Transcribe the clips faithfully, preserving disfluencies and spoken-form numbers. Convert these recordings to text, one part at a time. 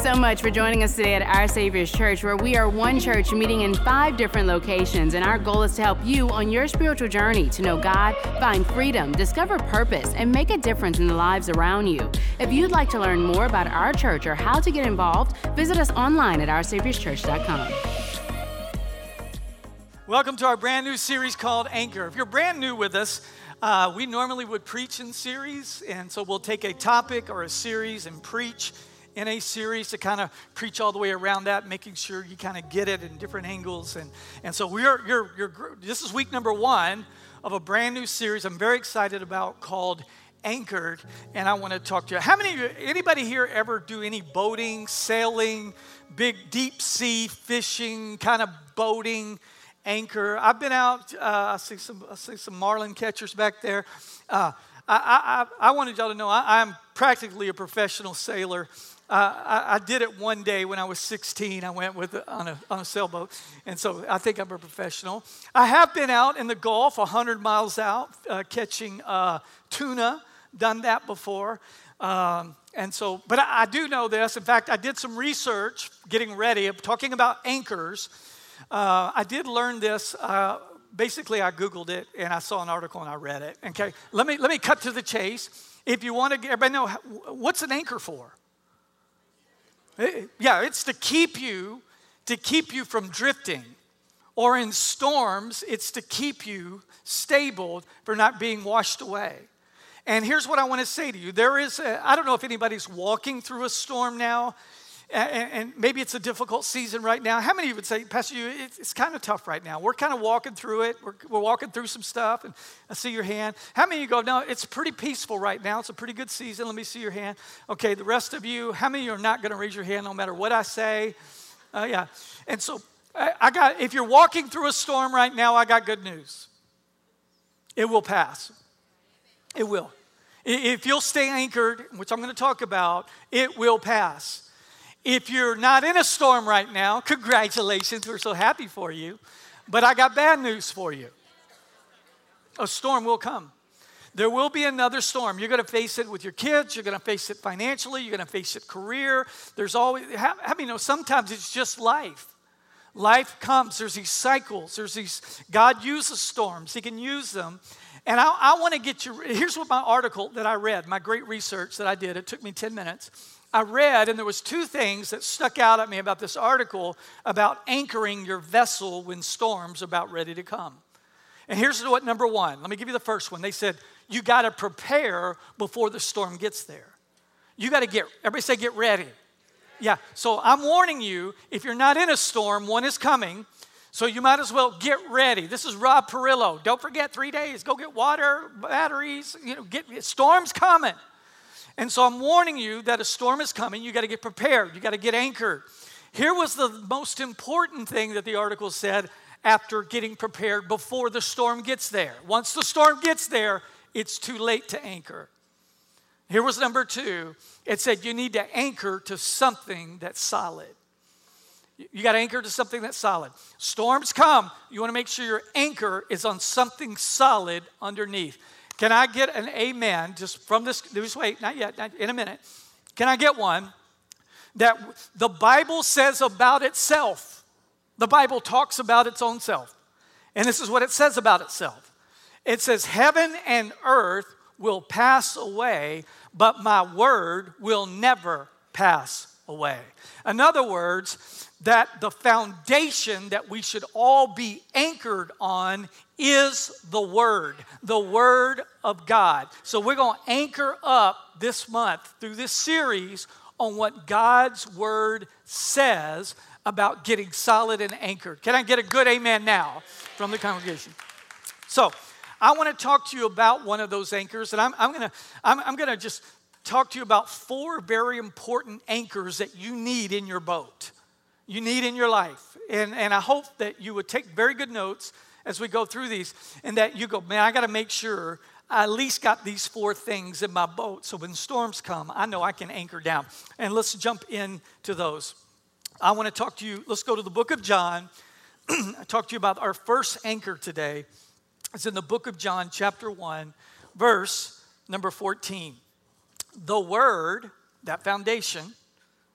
so much for joining us today at Our Savior's Church, where we are one church meeting in five different locations, and our goal is to help you on your spiritual journey to know God, find freedom, discover purpose, and make a difference in the lives around you. If you'd like to learn more about our church or how to get involved, visit us online at our saviors church dot com. Welcome to our brand new series called Anchor. If you're brand new with us, uh, we normally would preach in series, and so we'll take a topic or a series and preach in a series to kind of preach all the way around that, making sure you kind of get it in different angles. And, and so we're, you're, you're, this is week number one of a brand new series I'm very excited about called Anchored, and I want to talk to you. How many of you, anybody here ever do any boating, sailing, big deep sea fishing, kind of boating, anchor? I've been out, uh, I see some I see some marlin catchers back there. Uh, I, I, I wanted y'all to know I, I'm practically a professional sailor. Uh, I, I did it one day when I was sixteen. I went with on a on a sailboat, and so I think I'm a professional. I have been out in the Gulf, one hundred miles out, uh, catching uh, tuna. Done that before, um, and so. But I, I do know this. In fact, I did some research, getting ready, of talking about anchors. Uh, I did learn this. Uh, basically, I Googled it, and I saw an article, and I read it. Okay, let me let me cut to the chase. If you want to, everybody know what's an anchor for? Yeah, it's to keep you, to keep you from drifting. Or in storms, it's to keep you stable for not being washed away. And here's what I want to say to you. There is, a, I don't know if anybody's walking through a storm now, and, and maybe it's a difficult season right now. How many of you would say, Pastor, you, it's, it's kind of tough right now. We're kind of walking through it. We're, we're walking through some stuff, and I see your hand. How many of you go, no, it's pretty peaceful right now. It's a pretty good season. Let me see your hand. Okay, the rest of you, how many of you are not going to raise your hand no matter what I say? Uh, yeah, and so I, I got, if you're walking through a storm right now, I got good news. It will pass. It will. If you'll stay anchored, which I'm going to talk about, it will pass. If you're not in a storm right now, congratulations, we're so happy for you. But I got bad news for you. A storm will come. There will be another storm. You're going to face it with your kids. You're going to face it financially. You're going to face it career. There's always, how, how many know sometimes it's just life. Life comes. There's these cycles. There's these, God uses storms. He can use them. And I, I want to get you, here's what my article that I read, my great research that I did. It took me ten minutes. I read, and there was two things that stuck out at me about this article about anchoring your vessel when storms are about ready to come. And here's what number one. Let me give you the first one. They said, you got to prepare before the storm gets there. You got to get, everybody say get ready. Yeah, so I'm warning you, if you're not in a storm, one is coming. So you might as well get ready. This is Rob Perillo. Don't forget, three days. Go get water, batteries. You know, get storm's coming. And so I'm warning you that a storm is coming. You got to get prepared. You got to get anchored. Here was the most important thing that the article said after getting prepared before the storm gets there. Once the storm gets there, it's too late to anchor. Here was number two. It said you need to anchor to something that's solid. You got to anchor to something that's solid. Storms come. You want to make sure your anchor is on something solid underneath. Can I get an amen just from this? Just wait, not yet, not, in a minute. Can I get one that the Bible says about itself? The Bible talks about its own self. And this is what it says about itself. It says, heaven and earth will pass away, but my word will never pass away. In other words, that the foundation that we should all be anchored on is the Word, the Word of God. So we're going to anchor up this month through this series on what God's Word says about getting solid and anchored. Can I get a good amen now from the congregation? So I want to talk to you about one of those anchors, and I'm, I'm going to I'm, I'm going to just talk to you about four very important anchors that you need in your boat. You need in your life. And, and I hope that you would take very good notes as we go through these, and that you go, man, I got to make sure I at least got these four things in my boat, so when storms come, I know I can anchor down. And let's jump into those. I want to talk to you, let's go to the book of John. I talk to you about our first anchor today. It's in the book of John, chapter one, verse number fourteen. The Word, that foundation,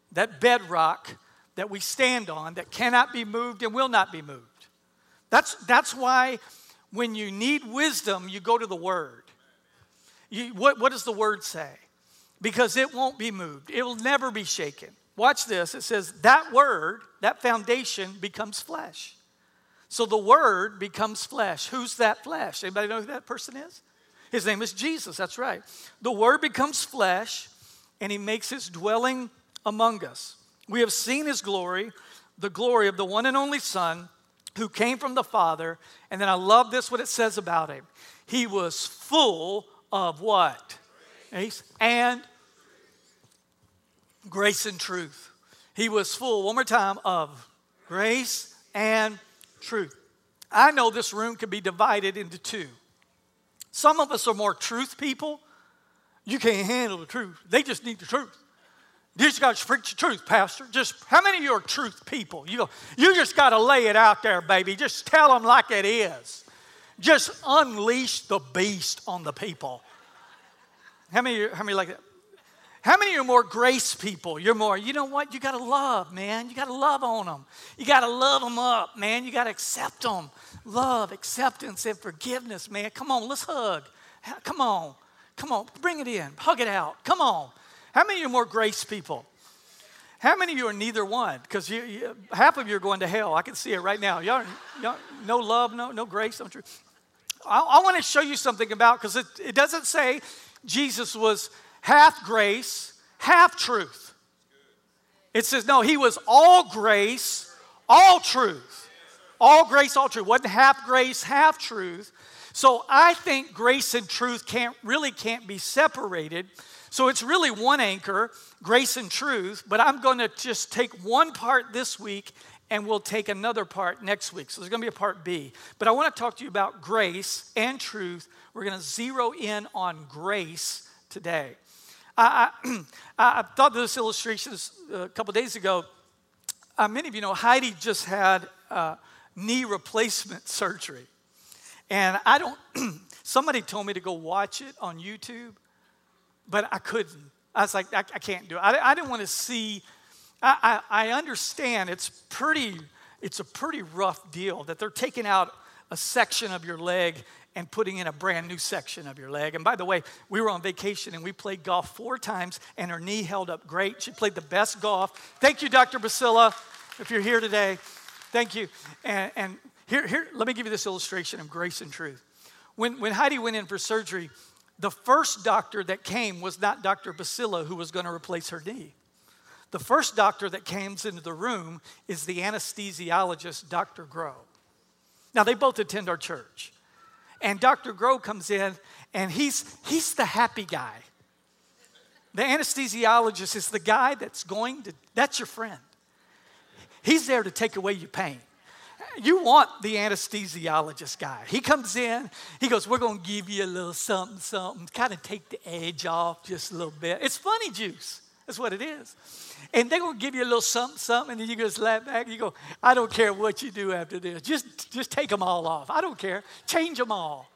that bedrock that we stand on that cannot be moved and will not be moved. That's, that's why when you need wisdom, you go to the Word. You, what, what does the Word say? Because it won't be moved. It will never be shaken. Watch this. It says that Word, that foundation becomes flesh. So the Word becomes flesh. Who's that flesh? Anybody know who that person is? His name is Jesus. That's right. The Word becomes flesh, and He makes His dwelling among us. We have seen His glory, the glory of the one and only Son who came from the Father. And then I love this, what it says about Him. He was full of what? Grace and grace and truth. He was full, one more time, of grace and truth. I know this room can be divided into two. Some of us are more truth people. You can't handle the truth. They just need the truth. You just got to preach the truth, Pastor. Just how many of you are truth people? You go, you just got to lay it out there, baby. Just tell them like it is. Just unleash the beast on the people. How many? How many like that? How many are more grace people? You're more, you know what? You got to love, man. You got to love on them. You got to love them up, man. You got to accept them. Love, acceptance, and forgiveness, man. Come on, let's hug. Come on. Come on, bring it in. Hug it out. Come on. How many of you are more grace people? How many of you are neither one? Because you, you, half of you are going to hell. I can see it right now. Y'all, y'all no love, no, no grace, no truth. I, I want to show you something about, because it, it doesn't say Jesus was half grace, half truth. It says, no, He was all grace, all truth. All grace, all truth. Wasn't half grace, half truth. So I think grace and truth can't really can't be separated. So it's really one anchor, grace and truth, but I'm going to just take one part this week and we'll take another part next week. So there's going to be a part B. But I want to talk to you about grace and truth. We're going to zero in on grace today. I, I, I thought of this illustration a couple days ago. Uh, many of you know Heidi just had uh, knee replacement surgery. And I don't, somebody told me to go watch it on YouTube, but I couldn't. I was like, I, I can't do it. I, I didn't want to see, I, I, I understand it's pretty, it's a pretty rough deal that they're taking out a section of your leg and putting in a brand new section of your leg. And by the way, we were on vacation and we played golf four times and her knee held up great. She played the best golf. Thank you, Doctor Basila, if you're here today. Thank you. And, and here, here, let me give you this illustration of grace and truth. When, when Heidi went in for surgery, the first doctor that came was not Doctor Basila, who was going to replace her knee. The first doctor that comes into the room is the anesthesiologist, Doctor Groh. Now, they both attend our church. And Doctor Groh comes in, and he's, he's the happy guy. The anesthesiologist is the guy that's going to, that's your friend. He's there to take away your pain. You want the anesthesiologist guy. He comes in, he goes, we're going to give you a little something, something, kind of take the edge off just a little bit. It's funny juice. That's what it is. And they're going to give you a little something, something, and then you just laugh back. You go, I don't care what you do after this. Just, just take them all off. I don't care. Change them all.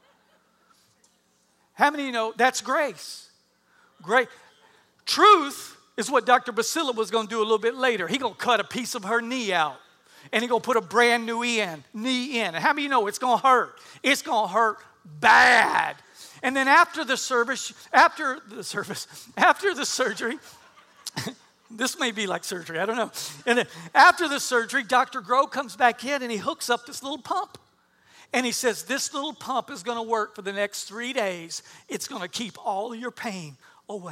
How many of you know that's grace? Great. Truth is what Doctor Basila was going to do a little bit later. He's going to cut a piece of her knee out. And he's going to put a brand new in, knee in. And how many of you know it's going to hurt? It's going to hurt bad. And then after the service, after the service, after the surgery, this may be like surgery, I don't know. And then after the surgery, Doctor Groh comes back in and he hooks up this little pump. And he says, this little pump is going to work for the next three days. It's going to keep all of your pain away.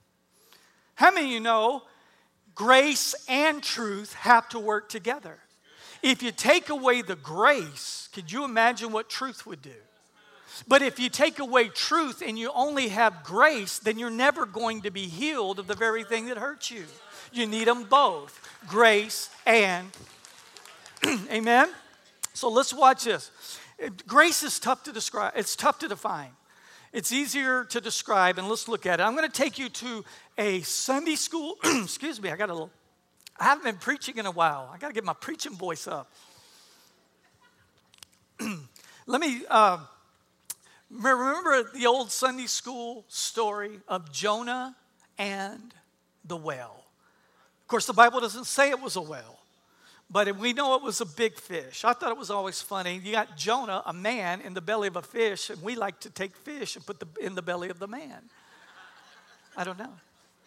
How many of you know grace and truth have to work together? If you take away the grace, could you imagine what truth would do? But if you take away truth and you only have grace, then you're never going to be healed of the very thing that hurts you. You need them both, grace and, amen? So let's watch this. Grace is tough to describe. It's tough to define. It's easier to describe, and let's look at it. I'm going to take you to a Sunday school, excuse me, I got a little, I haven't been preaching in a while. I got to get my preaching voice up. Let me, uh, remember the old Sunday school story of Jonah and the whale. Of course, the Bible doesn't say it was a whale, but we know it was a big fish. I thought it was always funny. You got Jonah, a man, in the belly of a fish, and we like to take fish and put them in the belly of the man. I don't know.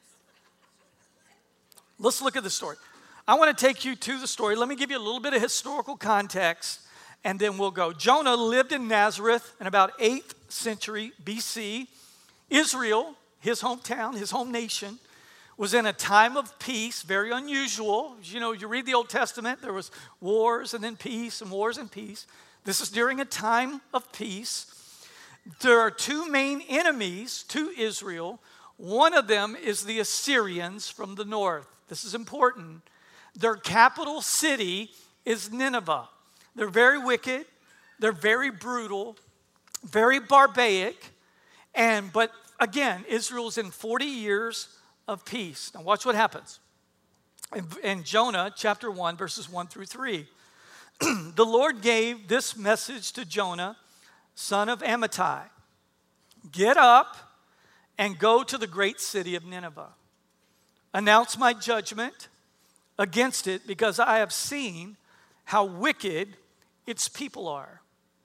Let's look at the story. I want to take you to the story. Let me give you a little bit of historical context, and then we'll go. Jonah lived in Nazareth in about eighth century B C. Israel, his hometown, his home nation, was in a time of peace, very unusual. You know, you read the Old Testament, there was wars and then peace and wars and peace. This is during a time of peace. There are two main enemies to Israel. One of them is the Assyrians from the north. This is important. Their capital city is Nineveh. They're very wicked. They're very brutal, very barbaric. And but again, Israel's in forty years of peace. Now watch what happens. In, in Jonah chapter one, verses one through three. The Lord gave this message to Jonah, son of Amittai. Get up and go to the great city of Nineveh. Announce my judgment against it, because I have seen how wicked its people are.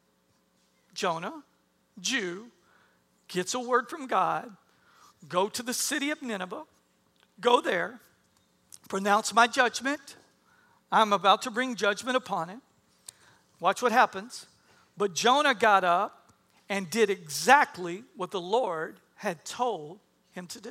Jonah, Jew, gets a word from God. Go to the city of Nineveh. Go there. Pronounce my judgment. I'm about to bring judgment upon it. Watch what happens. But Jonah got up and did exactly what the Lord had told him to do.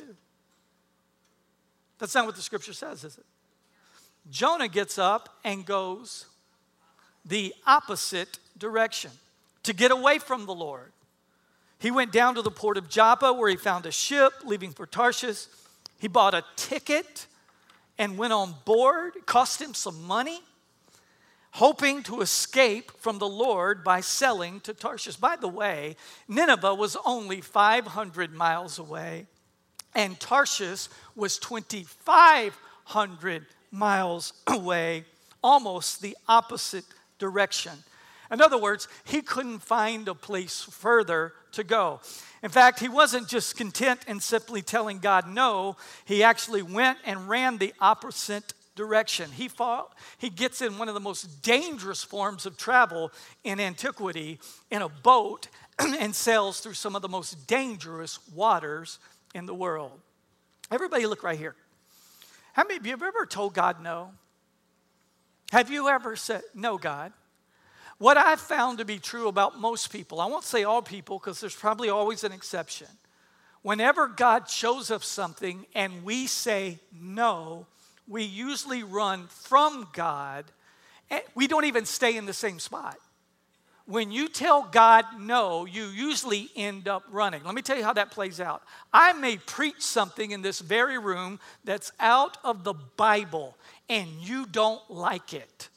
That's not what the scripture says, is it? Jonah gets up and goes the opposite direction to get away from the Lord. He went down to the port of Joppa, where he found a ship leaving for Tarshish. He bought a ticket and went on board. It cost him some money, hoping to escape from the Lord by selling to Tarshish. By the way, Nineveh was only five hundred miles away, and Tarshish was twenty-five hundred miles away, almost the opposite direction. In other words, he couldn't find a place further to go. In fact, he wasn't just content in simply telling God no. He actually went and ran the opposite direction. He fought, he gets in one of the most dangerous forms of travel in antiquity, in a boat, and sails through some of the most dangerous waters in the world. Everybody look right here. How many of you have ever told God no? Have you ever said, no, God? What I've found to be true about most people, I won't say all people because there's probably always an exception. Whenever God shows us something and we say no, we usually run from God. We don't even stay in the same spot. When you tell God no, you usually end up running. Let me tell you how that plays out. I may preach something in this very room that's out of the Bible, and you don't like it.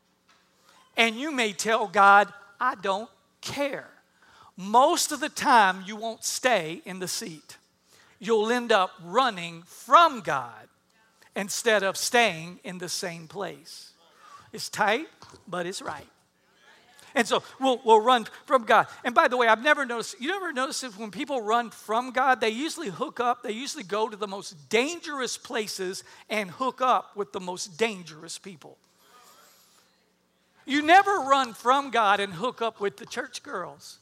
And you may tell God, I don't care. Most of the time, you won't stay in the seat. You'll end up running from God instead of staying in the same place. It's tight, but it's right. And so we'll, we'll run from God. And by the way, I've never noticed, you never noticed that when people run from God, they usually hook up, they usually go to the most dangerous places and hook up with the most dangerous people. You never run from God and hook up with the church girls.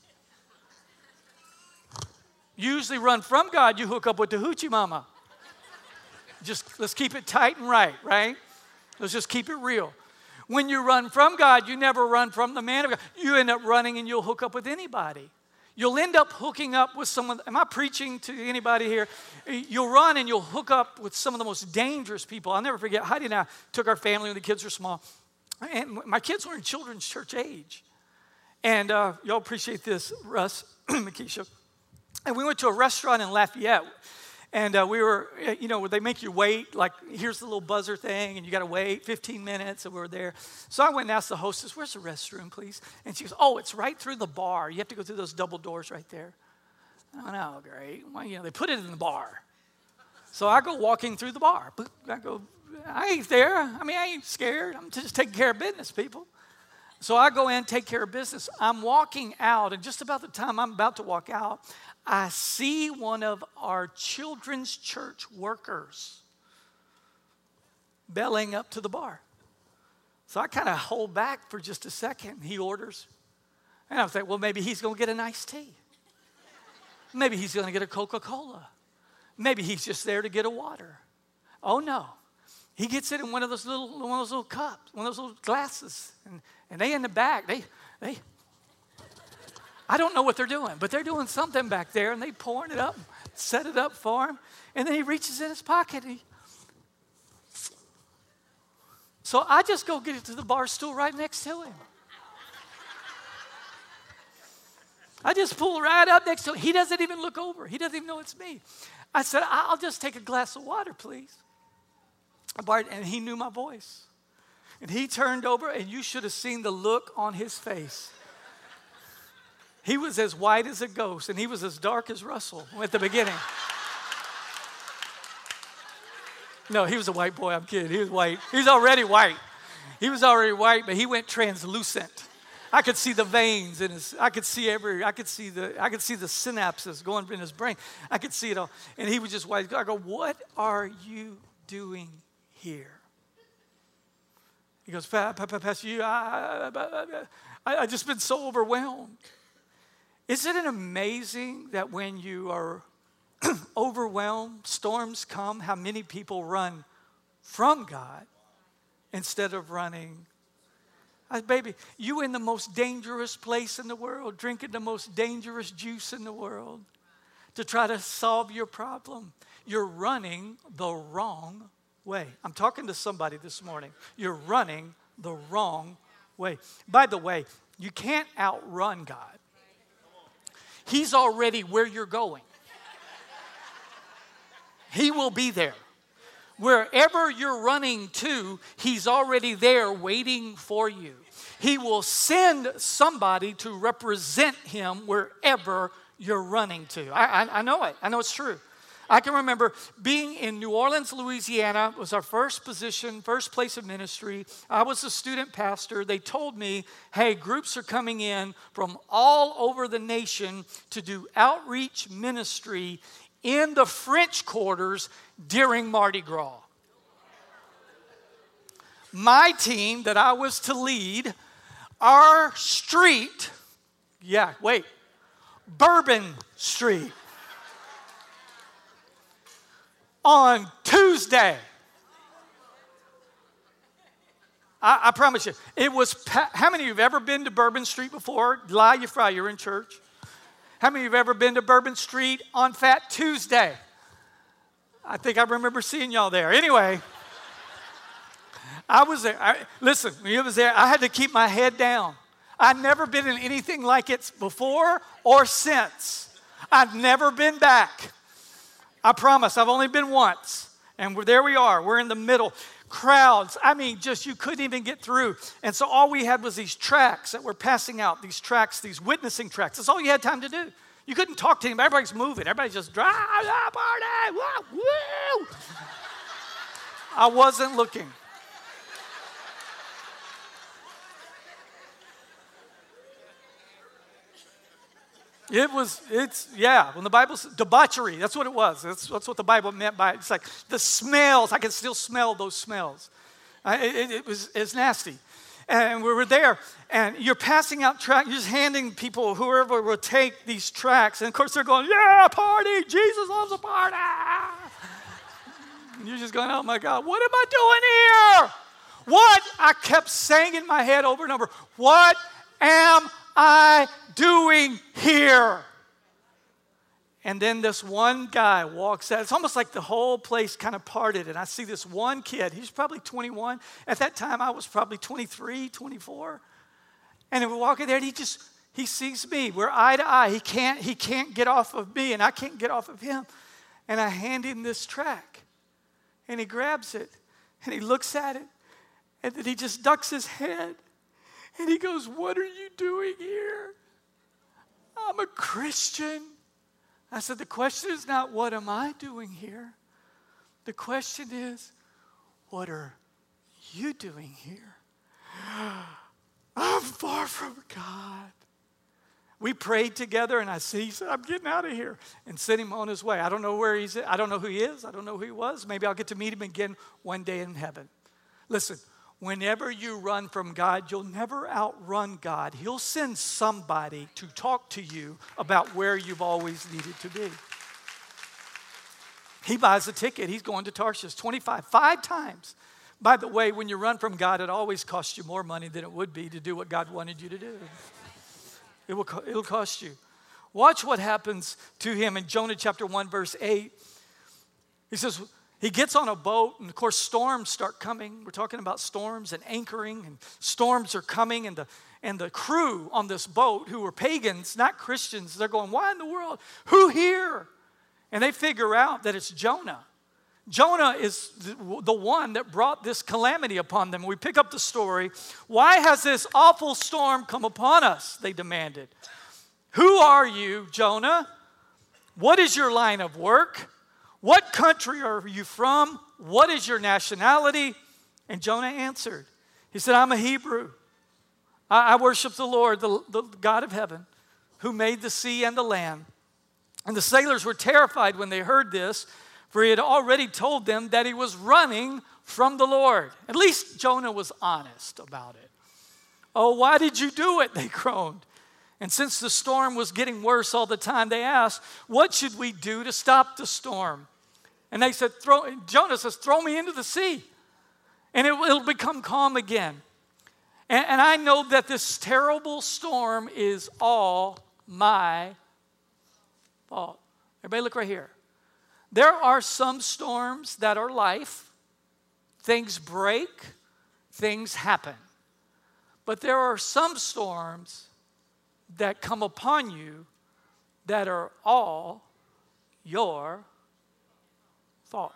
You usually run from God, you hook up with the hoochie mama. Just let's keep it tight and right, right? Let's just keep it real. When you run from God, you never run from the man of God. You end up running and you'll hook up with anybody. You'll end up hooking up with someone. Am I preaching to anybody here? You'll run and you'll hook up with some of the most dangerous people. I'll never forget, Heidi and I took our family when the kids were small. And my kids were in children's church age. And uh, y'all appreciate this, Russ, Makisha. And we went to a restaurant in Lafayette. And uh, we were, you know, where they make you wait, like here's the little buzzer thing, and you got to wait fifteen minutes, and we were there. So I went and asked the hostess, where's the restroom, please? And she goes, oh, it's right through the bar. You have to go through those double doors right there. Oh, no, great. Well, you know, they put it in the bar. So I go walking through the bar. I go, I ain't there. I mean, I ain't scared. I'm just taking care of business, people. So I go in, take care of business. I'm walking out, and just about the time I'm about to walk out, I see one of our children's church workers bellying up to the bar. So I kind of hold back for just a second. He orders. And I was like, well, maybe he's going to get an iced tea. Maybe he's going to get a Coca-Cola. Maybe he's just there to get a water. Oh, no. He gets it in one of those little, one of those little cups, one of those little glasses. And, and they in the back, they, they, I don't know what they're doing, but they're doing something back there, and they pouring it up, set it up for him. And then he reaches in his pocket. And he, so I just go get it to the bar stool right next to him. I just pull right up next to him. He doesn't even look over. He doesn't even know it's me. I said, I'll just take a glass of water, please. And he knew my voice. And he turned over, and you should have seen the look on his face. He was as white as a ghost, and he was as dark as Russell at the beginning. No, he was a white boy. I'm kidding. He was white. He was already white. He was already white, but he went translucent. I could see the veins in his, I could see every, I could see the, I could see the synapses going in his brain. I could see it all. And he was just white. I go, what are you doing here? He goes, Pastor, you, I, I, I, I just been so overwhelmed. Isn't it amazing that when you are overwhelmed, storms come, how many people run from God instead of running? I, baby, you in the most dangerous place in the world, drinking the most dangerous juice in the world to try to solve your problem. You're running the wrong way. I'm talking to somebody this morning. You're running the wrong way. By the way, you can't outrun God. He's already where you're going. He will be there. Wherever you're running to, he's already there waiting for you. He will send somebody to represent him wherever you're running to. I, I, I know it. I know it's true. I can remember being in New Orleans, Louisiana. It was our first position, first place of ministry. I was a student pastor. They told me, hey, groups are coming in from all over the nation to do outreach ministry in the French quarters during Mardi Gras. My team that I was to lead, our street, yeah, wait, Bourbon Street, on Tuesday. I, I promise you, it was, pa- how many of you have ever been to Bourbon Street before? Lie, you fry, you're in church. How many of you have ever been to Bourbon Street on Fat Tuesday? I think I remember seeing y'all there. Anyway, I was there. I, listen, when I was there, I had to keep my head down. I'd never been in anything like it before or since. I've never been back. I promise, I've only been once. And we're, there we are. We're in the middle. Crowds. I mean, just you couldn't even get through. And so all we had was these tracts that were passing out, these tracts, these witnessing tracts. That's all you had time to do. You couldn't talk to anybody. Everybody's moving. Everybody's just, drive, party, woo, woo. I wasn't looking. It was, it's, yeah, when the Bible says debauchery, that's what it was. That's, that's what the Bible meant by it. It's like the smells, I can still smell those smells. Uh, it, it, it was it's nasty. And we were there, and you're passing out tracts, you're just handing people, whoever will take these tracts, and of course they're going, yeah, party, Jesus loves a party. And you're just going, oh my God, what am I doing here? What? I kept saying in my head over and over, what am I doing here? And then this one guy walks out. It's almost like the whole place kind of parted. And I see this one kid. He's probably twenty-one. At that time, I was probably twenty-three, twenty-four. And we're walking there, and he just, he sees me. We're eye to eye. He can't, he can't get off of me, and I can't get off of him. And I hand him this track. And he grabs it, and he looks at it. And then he just ducks his head. And he goes, what are you doing here? I'm a Christian. I said, the question is not, what am I doing here? The question is, what are you doing here? I'm far from God. We prayed together, and I see, he said, I'm getting out of here, and sent him on his way. I don't know where he's at. I don't know who he is. I don't know who he was. Maybe I'll get to meet him again one day in heaven. Listen, whenever you run from God, you'll never outrun God. He'll send somebody to talk to you about where you've always needed to be. He buys a ticket. He's going to Tarshish twenty-five, five times. By the way, when you run from God, it always costs you more money than it would be to do what God wanted you to do. It will, it'll cost you. Watch what happens to him in Jonah chapter one, verse eight. He says, he gets on a boat, and of course, storms start coming. We're talking about storms and anchoring, and storms are coming, and the, and the crew on this boat, who were pagans, not Christians, they're going, why in the world? Who here? And they figure out that it's Jonah. Jonah is the one that brought this calamity upon them. We pick up the story. Why has this awful storm come upon us? They demanded. Who are you, Jonah? What is your line of work? What country are you from? What is your nationality? And Jonah answered. He said, I'm a Hebrew. I, I worship the Lord, the, the God of heaven, who made the sea and the land. And the sailors were terrified when they heard this, for he had already told them that he was running from the Lord. At least Jonah was honest about it. Oh, why did you do it? They groaned. And since the storm was getting worse all the time, they asked, what should we do to stop the storm? And they said, throw, Jonah says, throw me into the sea, and it will become calm again. And, and I know that this terrible storm is all my fault. Everybody look right here. There are some storms that are life. Things break, things happen. But there are some storms that come upon you that are all your fault.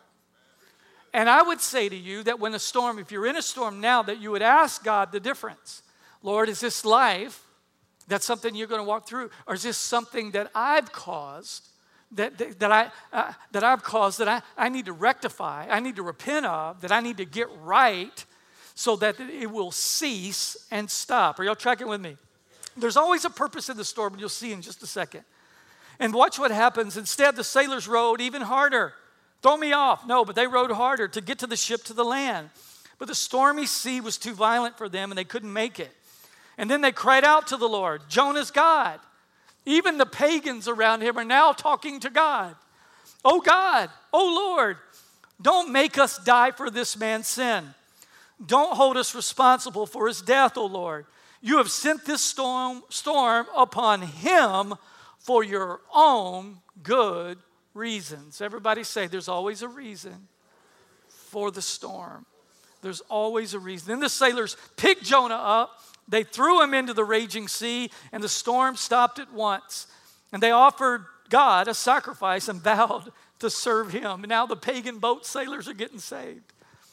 And I would say to you that when a storm, if you're in a storm now, that you would ask God the difference. Lord, is this life? That's something you're going to walk through? Or is this something that I've caused? That, that, that, I, uh, that I've caused, that I, I need to rectify, I need to repent of, that I need to get right so that it will cease and stop. Are y'all tracking with me? There's always a purpose in the storm, and you'll see in just a second. And watch what happens. Instead, the sailors rowed even harder. Throw me off. No, but they rowed harder to get to the ship to the land. But the stormy sea was too violent for them, and they couldn't make it. And then they cried out to the Lord, Jonah's God. Even the pagans around him are now talking to God. Oh God, oh Lord, don't make us die for this man's sin. Don't hold us responsible for his death, oh Lord. You have sent this storm, storm upon him for your own good reasons. Everybody say there's always a reason for the storm. There's always a reason. Then the sailors picked Jonah up. They threw him into the raging sea, and the storm stopped at once. And they offered God a sacrifice and vowed to serve him. And now the pagan boat sailors are getting saved.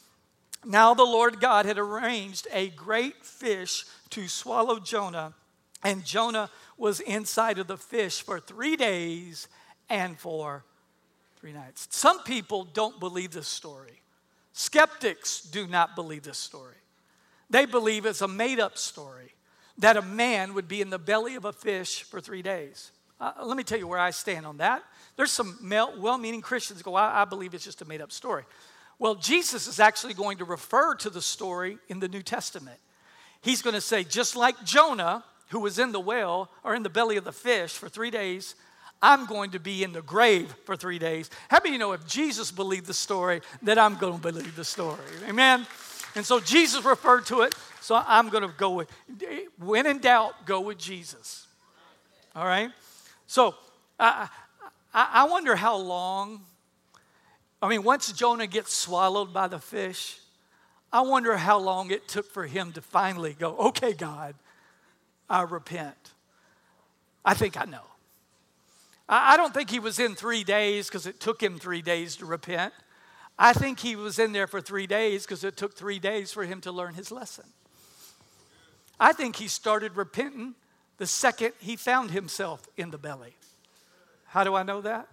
Now the Lord God had arranged a great fish to swallow Jonah, and Jonah was inside of the fish for three days and for three nights. Some people don't believe this story. Skeptics do not believe this story. They believe it's a made-up story, that a man would be in the belly of a fish for three days. Uh, let me tell you where I stand on that. There's some well-meaning Christians who go, I, I believe it's just a made-up story. Well, Jesus is actually going to refer to the story in the New Testament. He's going to say, just like Jonah, who was in the whale or in the belly of the fish for three days, I'm going to be in the grave for three days. How many of you know if Jesus believed the story, that I'm going to believe the story? Amen? And so Jesus referred to it, so I'm going to go with, when in doubt, go with Jesus. All right? So I, I, I wonder how long, I mean, once Jonah gets swallowed by the fish, I wonder how long it took for him to finally go, okay, God, I repent. I think I know. I, I don't think he was in three days because it took him three days to repent. I think he was in there for three days because it took three days for him to learn his lesson. I think he started repenting the second he found himself in the belly. How do I know that?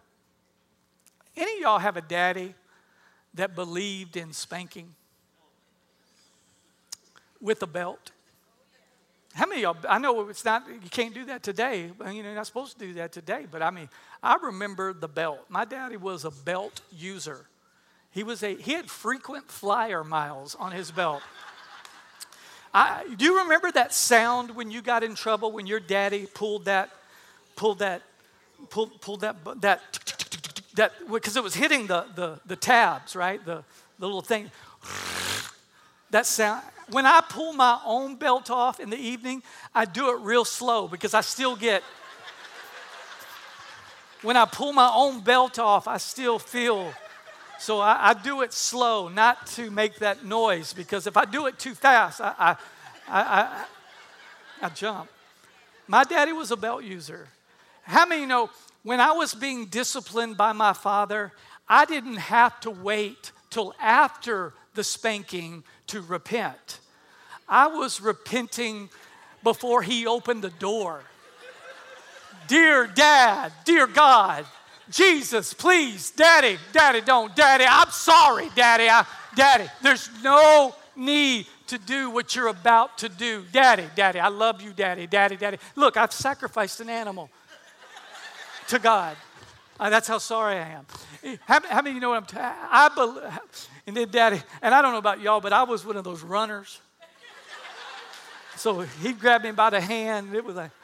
Any of y'all have a daddy that believed in spanking with a belt? How many of y'all, I know it's not, you can't do that today. You know, you're not supposed to do that today. But I mean, I remember the belt. My daddy was a belt user. He was a he had frequent flyer miles on his belt. I, do you remember that sound when you got in trouble when your daddy pulled that, pulled that, pulled pulled that that that because it was hitting the the the tabs, right? The the little thing. That sound. When I pull my own belt off in the evening, I do it real slow because I still get. When I pull my own belt off, I still feel. So I, I do it slow, not to make that noise, because if I do it too fast, I, I, I, I, I jump. My daddy was a belt user. How many know when I was being disciplined by my father, I didn't have to wait till after the spanking to repent. I was repenting before he opened the door. Dear Dad, dear God, Jesus, please, Daddy, Daddy, don't, Daddy, I'm sorry, Daddy, I, Daddy, there's no need to do what you're about to do. Daddy, Daddy, I love you, Daddy, Daddy, Daddy. Look, I've sacrificed an animal to God. Uh, that's how sorry I am. How, how many of you know what I'm talking I believe, and then Daddy, and I don't know about y'all, but I was one of those runners. So he'd grab me by the hand, and it was like,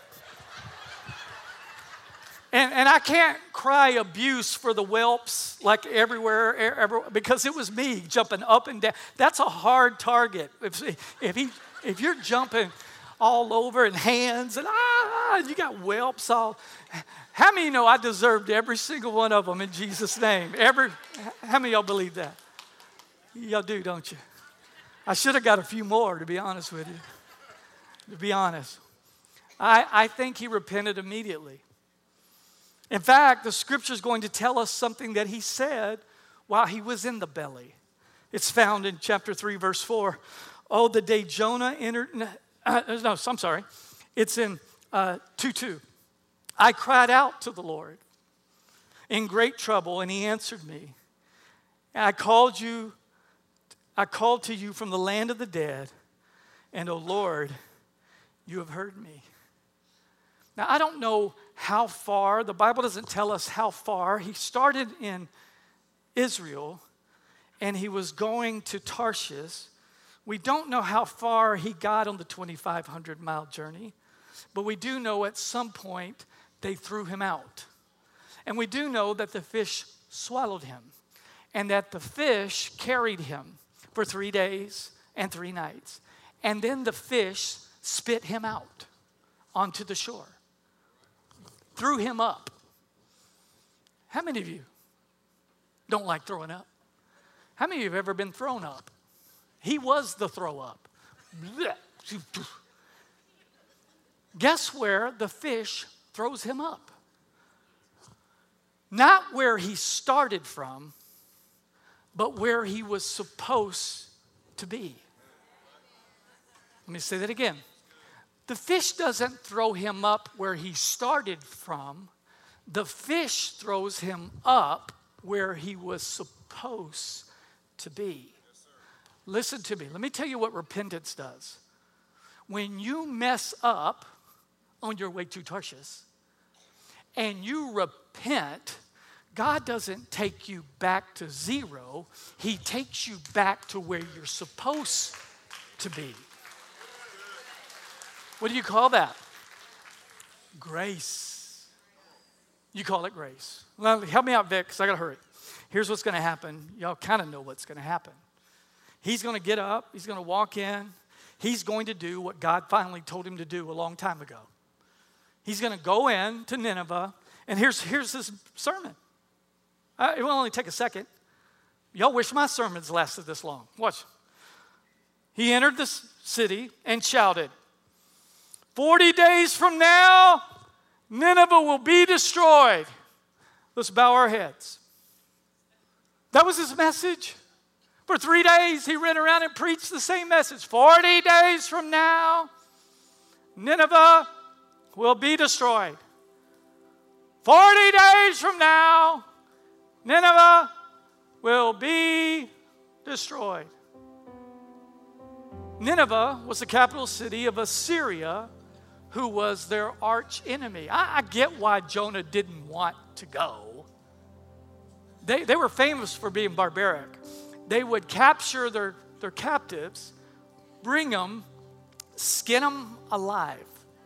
And, and I can't cry abuse for the whelps like everywhere, everywhere, because it was me jumping up and down. That's a hard target. If, if, he, if you're jumping all over and hands and ah, you got whelps all. How many of you know I deserved every single one of them in Jesus' name? Every, how many of y'all believe that? Y'all do, don't you? I should have got a few more, to be honest with you. To be honest. I, I think he repented immediately. In fact, the scripture is going to tell us something that he said while he was in the belly. It's found in chapter three, verse four. Oh, the day Jonah entered, uh, no, I'm sorry. It's in uh, two two. I cried out to the Lord in great trouble, and he answered me. I called you, I called to you from the land of the dead, and O Lord, you have heard me. Now, I don't know how far, the Bible doesn't tell us how far. He started in Israel, and he was going to Tarshish. We don't know how far he got on the twenty-five hundred mile journey, but we do know at some point they threw him out. And we do know that the fish swallowed him, and that the fish carried him for three days and three nights. And then the fish spit him out onto the shore. Threw him up. How many of you don't like throwing up? How many of you have ever been thrown up? He was the throw up. Guess where the fish throws him up? Not where he started from, but where he was supposed to be. Let me say that again. The fish doesn't throw him up where he started from. The fish throws him up where he was supposed to be. Yes, listen to me. Let me tell you what repentance does. When you mess up on your way to Tarshish and you repent, God doesn't take you back to zero. He takes you back to where you're supposed to be. What do you call that? Grace. You call it grace. Well, help me out, Vic, because I got to hurry. Here's what's going to happen. Y'all kind of know what's going to happen. He's going to get up. He's going to walk in. He's going to do what God finally told him to do a long time ago. He's going to go in to Nineveh, and here's, here's his sermon. Uh, it will only take a second. Y'all wish my sermons lasted this long. Watch. He entered the city and shouted, forty days from now, Nineveh will be destroyed. Let's bow our heads. That was his message. For three days, he ran around and preached the same message. forty days from now, Nineveh will be destroyed. forty days from now, Nineveh will be destroyed. Nineveh was the capital city of Assyria, who was their arch enemy. I, I get why Jonah didn't want to go. They, they were famous for being barbaric. They would capture their, their captives, bring them, skin them alive,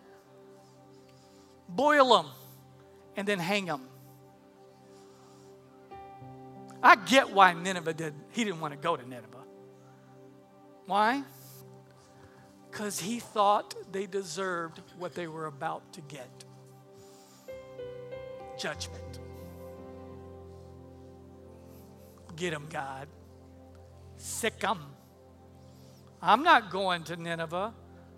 boil them, and then hang them. I get why Nineveh did. He didn't want to go to Nineveh. Why? Because he thought they deserved what they were about to get. Judgment. Get them, God. Sick them. I'm not going to Nineveh.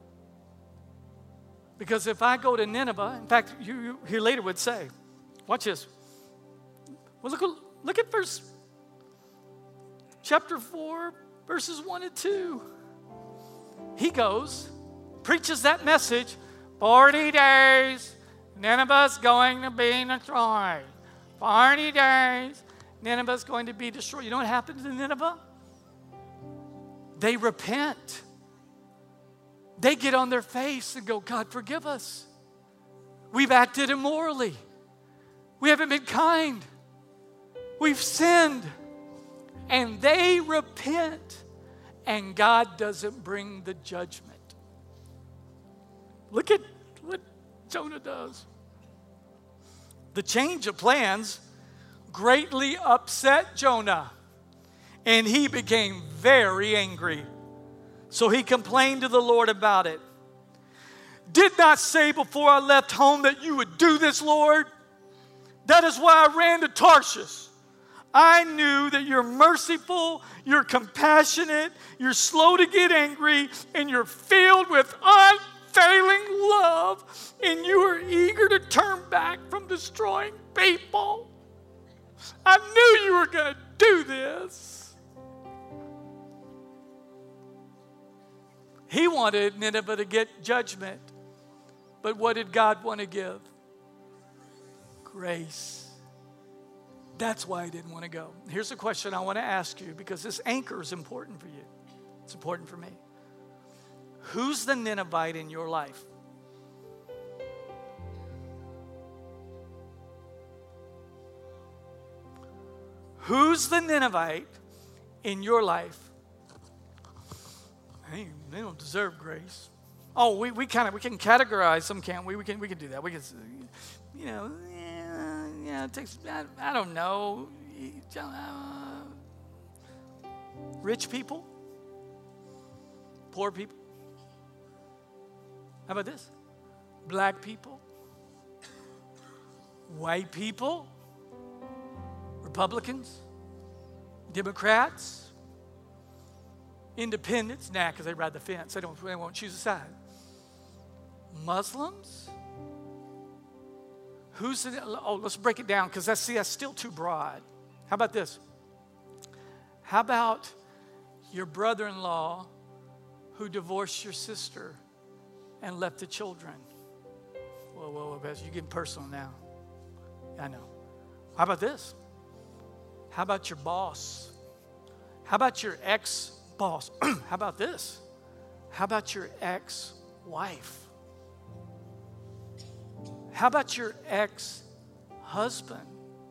Because if I go to Nineveh, in fact, you, you here later would say, watch this. Well, look, look at verse, chapter four, verses one and two. He goes, preaches that message, forty days, Nineveh's going to be destroyed. forty days, Nineveh's going to be destroyed. You know what happened to Nineveh? They repent. They get on their face and go, God, forgive us. We've acted immorally. We haven't been kind. We've sinned. And they repent. And God doesn't bring the judgment. Look at what Jonah does. The change of plans greatly upset Jonah, and he became very angry. So he complained to the Lord about it. Did not say before I left home that you would do this, Lord? That is why I ran to Tarshish. I knew that you're merciful, you're compassionate, you're slow to get angry, and you're filled with unfailing love, and you are eager to turn back from destroying people. I knew you were going to do this. He wanted Nineveh to get judgment, but what did God want to give? Grace. That's why he didn't want to go. Here's a question I want to ask you, because this anchor is important for you. It's important for me. Who's the Ninevite in your life? Who's the Ninevite in your life? Hey, they don't deserve grace. Oh, we, we kind of we can categorize them, can't we? We can we can do that. We can, you know, yeah, yeah it takes. I, I don't know. Uh, rich people, poor people. How about this? Black people, white people, Republicans, Democrats, Independents, nah, because they ride the fence. They don't. They won't choose a side. Muslims. Who's the, oh, let's break it down, because that's see that's still too broad. How about this? How about your brother-in-law who divorced your sister and left the children? Whoa, whoa, whoa, Pastor, you're getting personal now. I know. How about this? How about your boss? How about your ex-boss? How about this? How about your ex-wife? How about your ex-husband?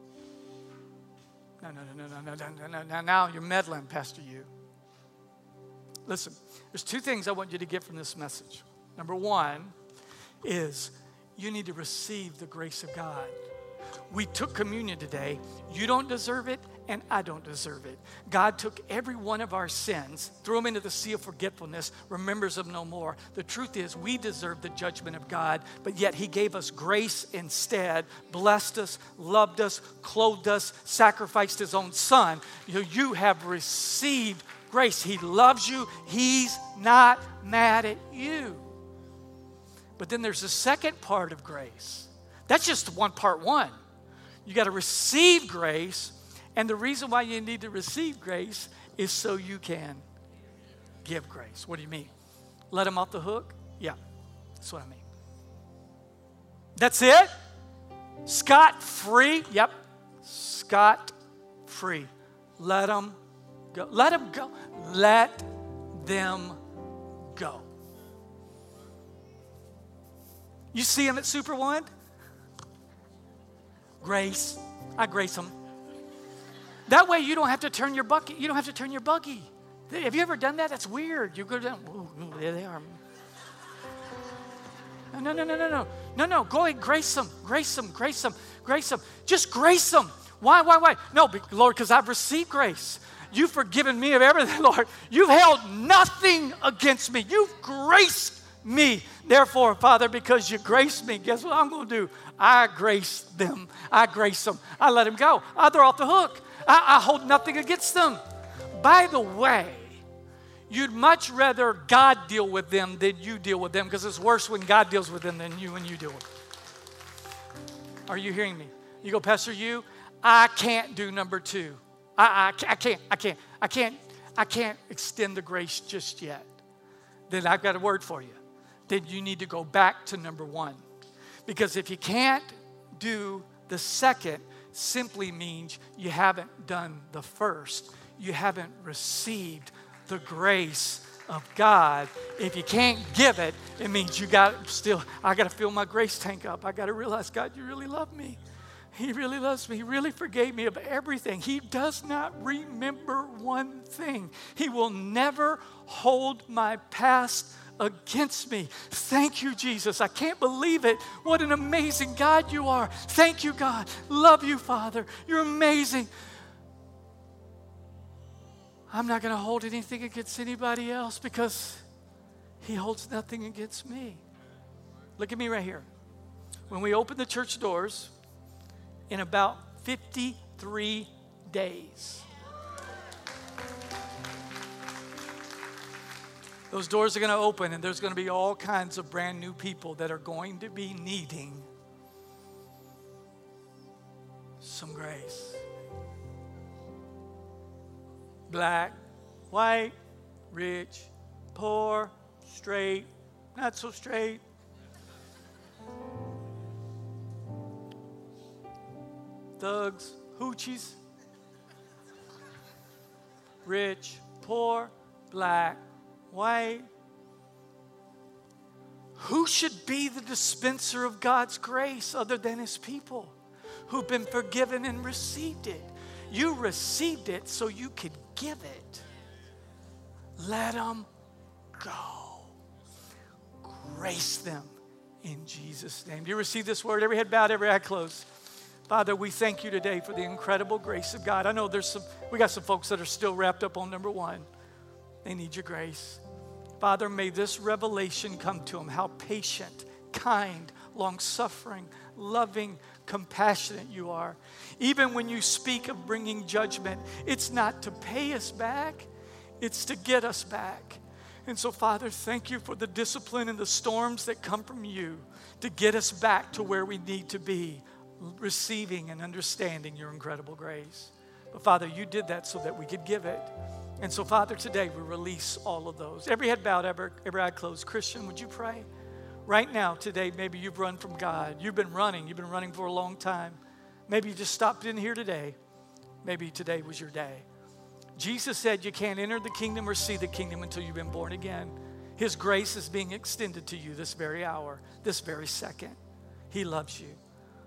No, no, no, no, no, no, no, no. Now you're meddling, Pastor you. Listen, there's two things I want you to get from this message. Number one is you need to receive the grace of God. We took communion today. You don't deserve it, and I don't deserve it. God took every one of our sins, threw them into the sea of forgetfulness, remembers them no more. The truth is, we deserve the judgment of God, but yet he gave us grace instead, blessed us, loved us, clothed us, sacrificed his own son. You, you have received grace. He loves you. He's not mad at you. But then there's the second part of grace. That's just one part one. You got to receive grace, and the reason why you need to receive grace is so you can give grace. What do you mean? Let him off the hook? Yeah, that's what I mean. That's it? Scot-free? Yep, scot-free. Let them go. Let them go. Let them go. You see him at Super One? Grace. I grace them. That way you don't have to turn your bucket. You don't have to turn your buggy. Have you ever done that? That's weird. You go down. Ooh, ooh, there they are. No, no, no, no, no. No, no. Go ahead. Grace them. Grace them. Grace them. Grace them. Just grace them. Why, why, why? No, Lord, because I've received grace. You've forgiven me of everything, Lord. You've held nothing against me. You've graced me. Therefore, Father, because you graced me, guess what I'm going to do? I grace them. I grace them. I let them go. I throw off the hook. I, I hold nothing against them. By the way, you'd much rather God deal with them than you deal with them, because it's worse when God deals with them than you and you deal with them. Are you hearing me? You go, Pastor, you, I can't do number two. I, I, I can't, I can't, I can't, I can't extend the grace just yet. Then I've got a word for you. Then you need to go back to number one. Because if you can't do the second, simply means you haven't done the first. You haven't received the grace of God. If you can't give it, it means you got still, I got to fill my grace tank up. I got to realize, God, you really love me. He really loves me. He really forgave me of everything. He does not remember one thing. He will never hold my past against me. Thank you, Jesus. I can't believe it. What an amazing God you are. Thank you, God. Love you, Father. You're amazing. I'm not going to hold anything against anybody else because he holds nothing against me. Look at me right here. When we open the church doors, in about fifty-three days, those doors are going to open, and there's going to be all kinds of brand new people that are going to be needing some grace. Black, white, rich, poor, straight, not so straight. Thugs, hoochies, rich, poor, black, white. Who should be the dispenser of God's grace other than his people who've been forgiven and received it? You received it so you could give it. Let them go. Grace them in Jesus' name. Do you receive this word? Every head bowed, every eye closed. Father, we thank you today for the incredible grace of God. I know there's some, we got some folks that are still wrapped up on number one. They need your grace. Father, may this revelation come to them, how patient, kind, long-suffering, loving, compassionate you are. Even when you speak of bringing judgment, it's not to pay us back, it's to get us back. And so, Father, thank you for the discipline and the storms that come from you to get us back to where we need to be, receiving and understanding your incredible grace. But Father, you did that so that we could give it. And so, Father, today we release all of those. Every head bowed, every, every eye closed. Christian, would you pray? Right now, today, maybe you've run from God. You've been running. You've been running for a long time. Maybe you just stopped in here today. Maybe today was your day. Jesus said you can't enter the kingdom or see the kingdom until you've been born again. His grace is being extended to you this very hour, this very second. He loves you.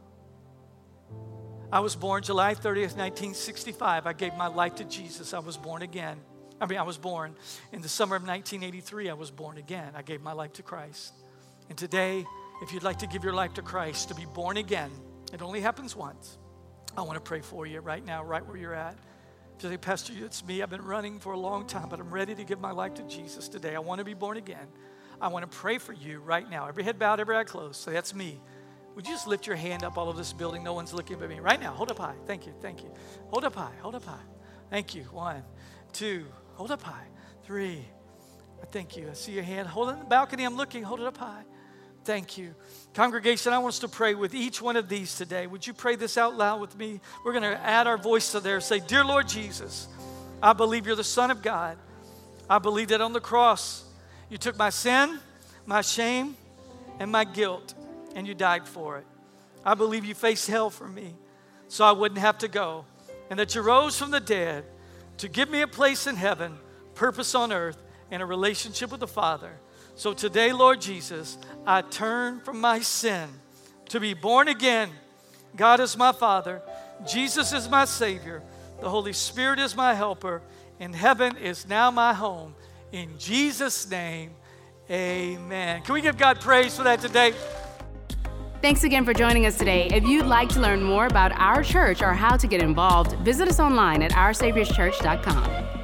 I was born July thirtieth, nineteen sixty-five. I gave my life to Jesus. I was born again. I mean, I was born in the summer of nineteen eighty-three. I was born again. I gave my life to Christ. And today, if you'd like to give your life to Christ, to be born again, it only happens once. I want to pray for you right now, right where you're at. If you say, Pastor, it's me. I've been running for a long time, but I'm ready to give my life to Jesus today. I want to be born again. I want to pray for you right now. Every head bowed, every eye closed. Say, that's me. Would you just lift your hand up all over this building? No one's looking at me. Right now, hold up high. Thank you, thank you. Hold up high, hold up high. Thank you. One, two, hold up high. Three, thank you. I see your hand. Hold it in the balcony. I'm looking. Hold it up high. Thank you. Congregation, I want us to pray with each one of these today. Would you pray this out loud with me? We're going to add our voice to there. Say, Dear Lord Jesus, I believe you're the Son of God. I believe that on the cross, you took my sin, my shame, and my guilt, and you died for it. I believe you faced hell for me so I wouldn't have to go, and that you rose from the dead to give me a place in heaven, purpose on earth, and a relationship with the Father. So today, Lord Jesus, I turn from my sin to be born again. God is my Father. Jesus is my Savior. The Holy Spirit is my helper, and heaven is now my home. In Jesus' name, amen. Can we give God praise for that today? Thanks again for joining us today. If you'd like to learn more about our church or how to get involved, visit us online at our saviors church dot com.